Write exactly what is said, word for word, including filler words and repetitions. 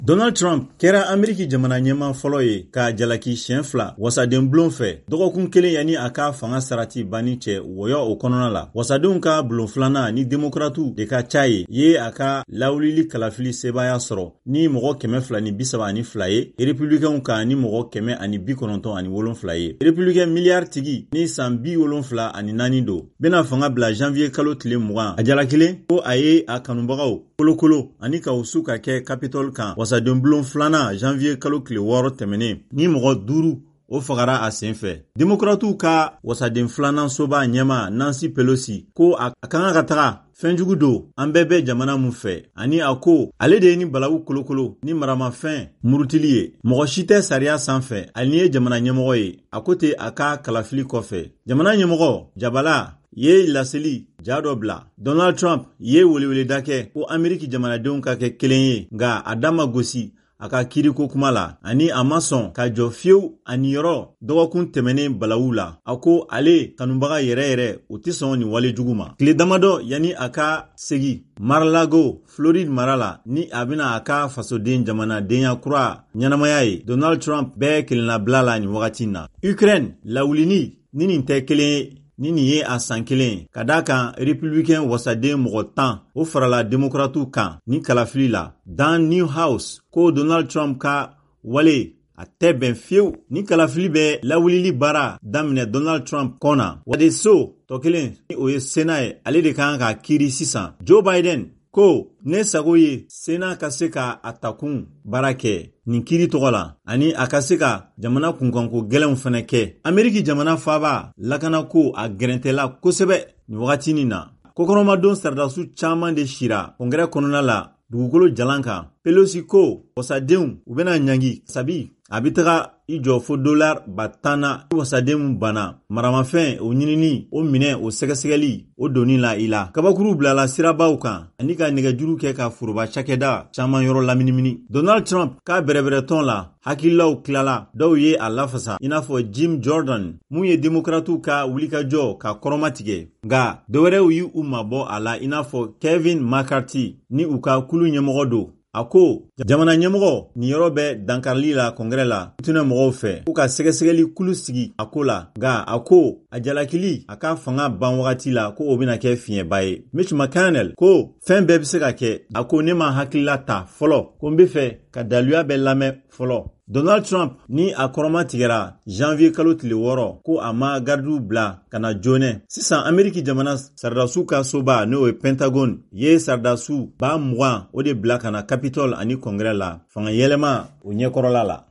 Donald Trump kɛra Ameriki jamana ɲɛma fɔlɔ ye ka jalaki siɲɛ fila wasaden bulon fɛ dɔgɔkun kelen yani a ka fanga sarati banni cɛ wɔyɔ o kɔnɔna la. Wasadenw ka bulon filanan ni demokratu de ka ca ye ye a ka lawulili kalafili sebaya sɔrɔ ni mɔgɔ kɛmɛ fila ni bisaba ani fila ye, Republikɛnw ka ni mɔgɔ kɛmɛ ani bi kɔnɔntɔn ani wolonfila ye. Republikɛn miliyari tigi ni san bi wolonfila ani naani don bena fanga bila janvier kalo tile mugan. A jalakilen ko a ye a kanubagaw kolokolo ani ka usu ka kɛ Capitol kan wasaden bulon filanan janvier kalo tile wɔɔrɔ tɛmɛnen ni mɔgɔ duuru o fagara a sen fɛ. Demokratu ka wasaden filanan soba ɲɛma Nancy Pelosi ko a kan ka taga fɛnjugu don an bɛɛ bɛ jamana mun fɛ ani a ko ale de ye ni balawu kolokolo ni maramafɛn murutili ye. Mɔgɔ si tɛ sariya sanfɛ ali ye jamana ɲɛmɔgɔ ye. A ko te a ka kalafili kɔfɛ. Jamana ɲɛmɔgɔ Jabala ye laseli ja dɔ bila. Donald Trump ye weleweleda kɛ ko Ameriki jamanadenw ka kɛ kelen ye nga a dama gosi a ka kiriko kuma la ani a ma sɔn ka jɔ fiyewu ani yɔrɔ dɔgɔkun tɛmɛnen balawu la. A ko ale kanubaga yɛrɛ yɛrɛ o tɛ sɔn ni wale jugu ma. Tile damadɔ yani a ka segi Mar-a-Lago Floride mara la ni a bena a ka fasoden jamanadenya kura ɲɛnamaya ye, Donald Trump bɛɛ kelenlabila la ni wagati na. Ukraine lawulini ni nin tɛ kelen ye ni nin ye a san kelen ka da kan Republikɛn wasaden mɔgɔ tan o farala demokratu kan ni kalafili la. Dan Newhouse ko Donald Trump ka wale a tɛ bɛn fiyewu ni kalafili bɛ lawulili baara daminɛ Donald Trump kɔna. Wadeso tɔ kelen ni o ye Sena ye ale de kan ka kiiri sisan. Joe Biden ko ne sago ye Sena ka se ka a takun baara kɛ nin kiiri tɔgɔ la ani a ka se ka jamana kunkanko gɛlɛnw fɛnɛ kɛ. Ameriki jamana faaba lakana ko a gɛrɛntɛla kosɛbɛ ni wagatinin na. Kokɔrɔmadon sardasu caaman de sira kɔngrɛ kɔnɔna la dugukolo jalan kan. Pelosi ko wasadenw u bena ɲangi sabi a bi taga i jɔ fo dolar ba tan na wasadenw bana maramafɛn o ɲinini o minɛ o sɛgɛsɛgɛli o doni la i la. Kabakuru bilala sirabaw kan ani ka nɛgɛjuru kɛ ka foroba cakɛda caaman yɔrɔ laminimini. Donald Trump k'a bɛrɛbɛrɛtɔn la hakililaw tilala dɔw ye a lafasa i n'a fɔ Jim Jordan mun ye demokratu ka wulikajɔ ka kɔrɔma tigɛ nga dɔwɛrɛw y' u mabɔ a la i n'a fɔ Kevin McCarthy ni u ka kulu ɲɛmɔgɔ don. A ko jamana ɲɛmɔgɔ nin yɔrɔ bɛ dankarili la kɔngrɛ la tunɛ mɔgɔw fɛ k'u ka sɛgɛsɛgɛli kulu sigi a ko la nga a ko a jalakili a ka fanga ban wagati la ko o bena kɛ fiɲɛba ye. Mitch McConnell ko fɛn bɛɛ be se ka kɛ. A ko ne ma hakilila ta fɔlɔ ko n be fɛ ka daluya bɛ lamɛn fɔlɔ. Donald Trump ni a kɔrɔma tigɛra janvier kalo tile wɔɔrɔ ko a ma gardiw bila ka na joonɛ. Sisan Ameriki jamana sardasu ka soba n'o ye Pentagon ye sardasu ba mugan o de bila ka na Capitol ani kɔngrɛ la fanga yɛlɛma o ɲɛkɔrɔla la.